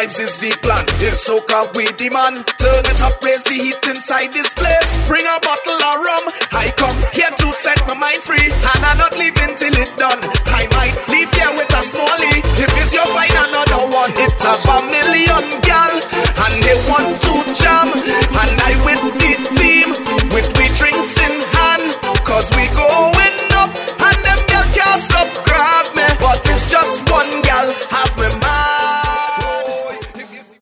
vibes is the plan. It's soca with the man. Turn it up, raise the heat inside this place. Bring a bottle of rum. I come here to set my mind free, and I'm not leaving till it done. I might leave here with a smallie. If it's your find another one, it's a million gal.